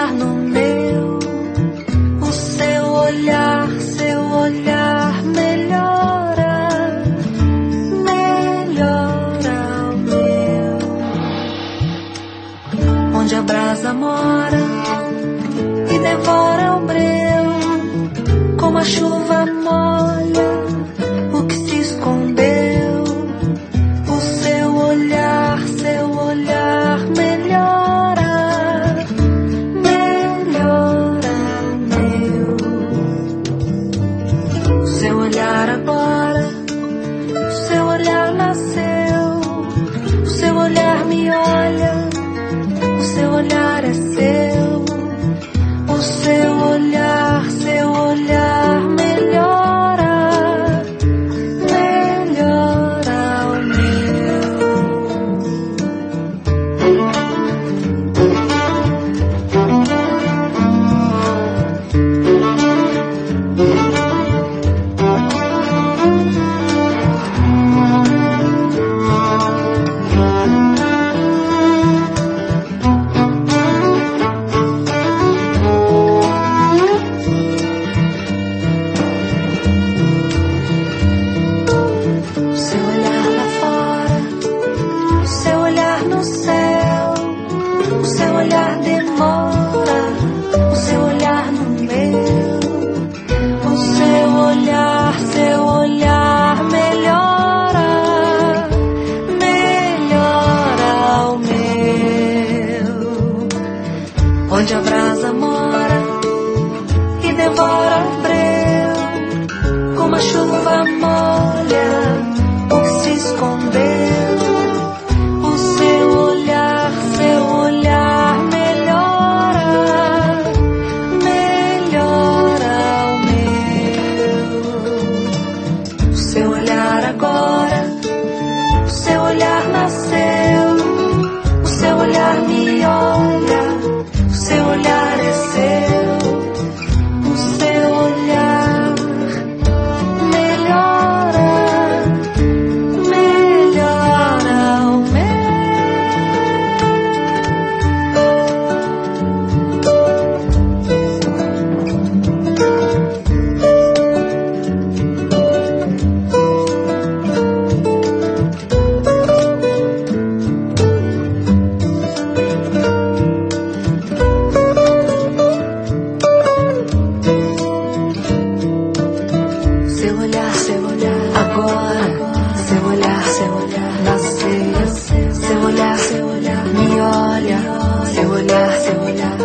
olhar no meu, o seu olhar melhora, melhora o meu. Onde a brasa mora e devora o breu, como a chuva molha o que se escondeu. O seu olhar melhora, melhora o meu. O seu olhar agora, o seu olhar nasceu, o seu olhar me olha, o seu olhar é seu. O seu olhar melhora, melhora o onde a brasa mora e devora o breu, como a chuva molha o que se escondeu. O seu olhar melhora, melhora o meu. O seu olhar agora, o seu olhar nasceu, o seu olhar me olha, o seu olhar é seu. O seu olhar melhora, melhora o seu olhar agora, seu olhar nasceu, seu olhar me olha, seu olhar